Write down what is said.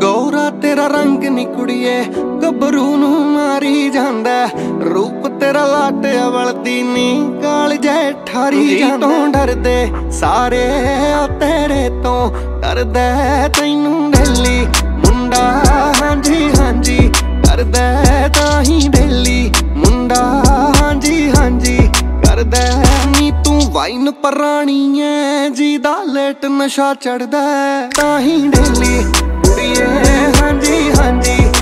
ਗੋਰਾ ਤੇਰਾ ਰੰਗ ਨੀ ਕੁੜੀਏ ਗੱਭਰੂ ਨੂੰ ਮਾਰੀ ਜਾਂਦਾ। ਰੂਪ ਤੇਰਾ ਲਾਟਿਆ ਵਲਦੀ ਨੀ ਕਾਲ ਜੈ ਠਾਰੀ ਜਾਂਦਾ। ਤੋਂ ਡਰਦੇ ਸਾਰੇ ਆ ਤੇਰੇ ਤੋਂ ਕਰਦਾ ਤੈਨੂੰ ਡੇਲੀ ਮੁੰਡਾ ਹਾਂਜੀ ਹਾਂਜੀ ਕਰਦਾ ਤਾਹੀਂ ਡੇਲੀ ਮੁੰਡਾ ਹਾਂਜੀ ਹਾਂਜੀ ਕਰਦਾ ਨੀ ਤੂੰ ਵਾਈਨ ਪਰਾਣੀ ਐ ਜਿਹਦਾ ਲੇਟ ਨਸ਼ਾ ਚੜਦਾ ਤਾਹੀਂ ਡੇਲੀ ਕੁੜੀਏ ਹਾਂਜੀ ਹਾਂਜੀ